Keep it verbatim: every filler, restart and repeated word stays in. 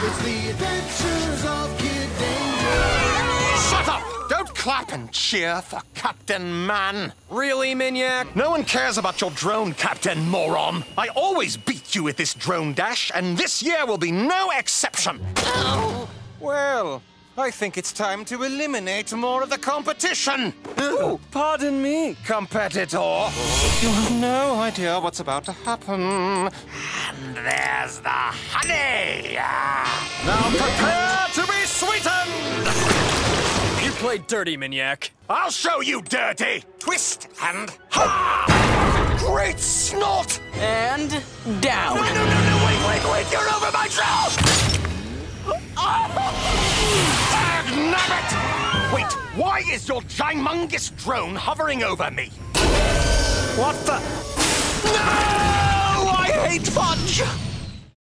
It's the adventures of Kid Danger. Shut up! Don't clap and cheer for Captain Man. Really, Miniac? No one cares about your drone, Captain Moron. I always beat you with this drone dash, and this year will be no exception. Oh. Well, I think it's time to eliminate more of the competition. Oh, pardon me, Competitor. You have no idea what's about to happen. And there's the honey. Now prepare to be sweetened. You played dirty, Miniac. I'll show you dirty. Twist and ha! Great snort! And down. No, no, no, no, wait, wait, wait, you're over my trail! Dagnabbit! Wait, why is your gymongous drone hovering over me? What the? No! I hate fudge!